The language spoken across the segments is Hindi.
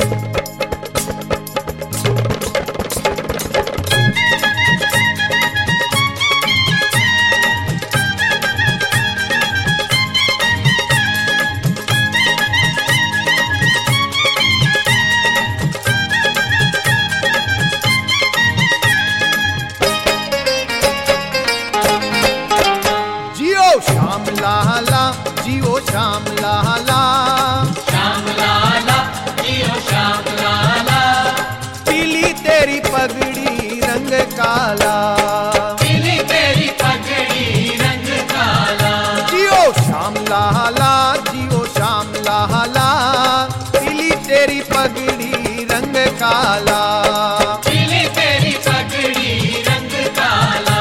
श्याम लाला जियो श्याम लाला, श्याम लाला जियो श्याम लाला। पीली तेरी पगड़ी रंग काला, पीली तेरी पगड़ी रंग काला। जियो श्याम लाला जियो श्याम लाला, पीली तेरी पगड़ी रंग काला। पीली तेरी पगड़ी रंग काला।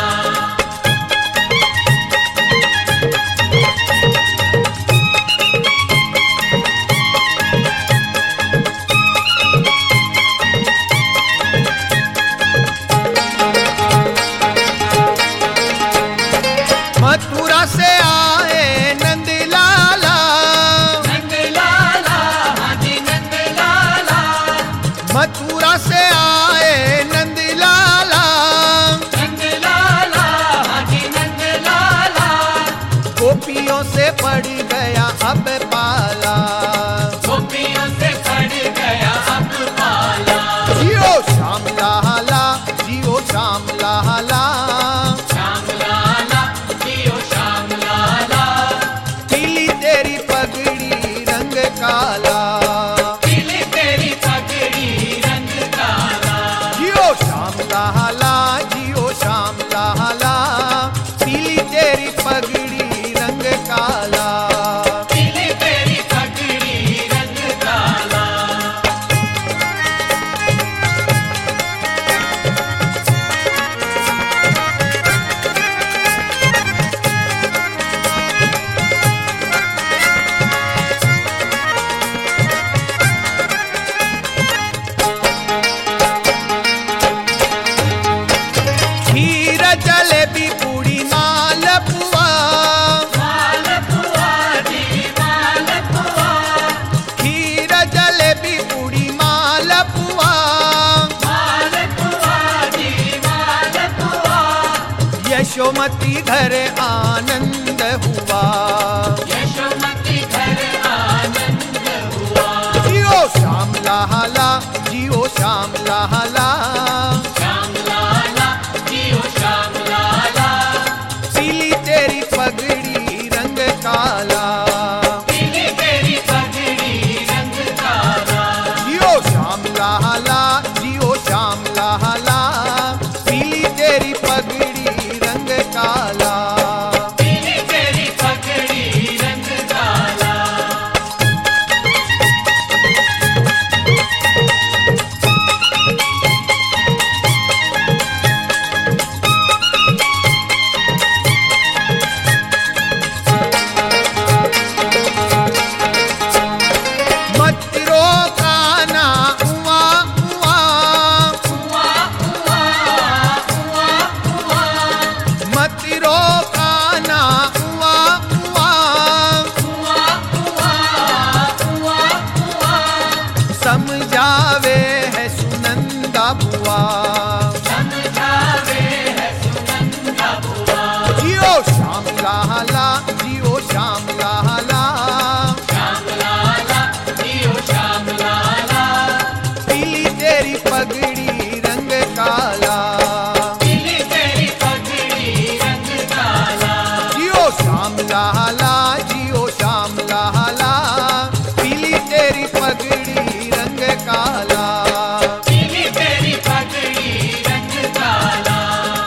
मथुरा से आए नंद लाला, नंद लाला हाजी नंद लाला। मथुरा से आए नंद लाला, नंद लाला हाजी नंद लाला। गोपियों से पड़ गया अब पाला, गोपियों से पड़ गया अब पाला। जियो श्याम लाला जियो श्याम लाला, श्याम लाला जियो श्याम लाला। पीली तेरी पगड़ी रंग काला, पीली तेरी पगड़ी रंग काला। जियो श्याम लाला जियो श्याम लाला, पीली तेरी पगड़ी रंग काला। पीली तेरी पगड़ी रंग काला। खीर जलेबी पूड़ी मालपुआ, मालपुआ जी मालपुआ। खीर जलेबी पूड़ी मालपुआ, मालपुआ जी मालपुआ। यशोमती घर आनंद हुआ, यशोमती घर आनंद हुआ। जियो श्याम लाला जियो श्याम लाला, श्याम लाला जियो श्याम लाला। पीली तेरी पगड़ी रंग काला, पीली तेरी पगड़ी रंग काला। जियो श्याम लाला जियो श्याम लाला, पीली तेरी पगड़ी रंग काला। पीली तेरी पगड़ी रंग काला। मत रोकाना उआ उआ, हुआ हुआ हुआ हुआ। मत रोकाना उआ उआ, हुआ हुआ हुआ हुआ। समझावे है सुनंदा बुआ, समझावे है सुनंदा बुआ। जियो श्याम लाला जियो श्याम लाला, श्याम लाला जियो श्याम लाला। पीली तेरी पगड़ी रंग काला, पीली तेरी पगड़ी रंग काला। जियो श्याम लाला जियो श्याम लाला, पीली तेरी पगड़ी रंग काला। पीली तेरी पगड़ी रंग काला।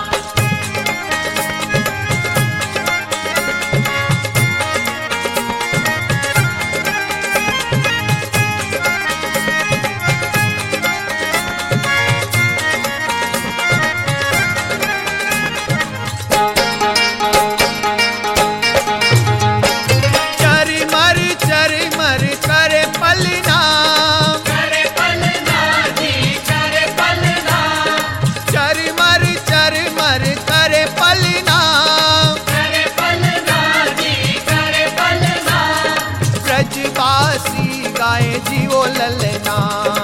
चरमर करे पलना, करे पलना जी करे पलना। चरमर करे पलना, करे पलना जी करे पलना। ब्रजवासी गाए जियो ललना,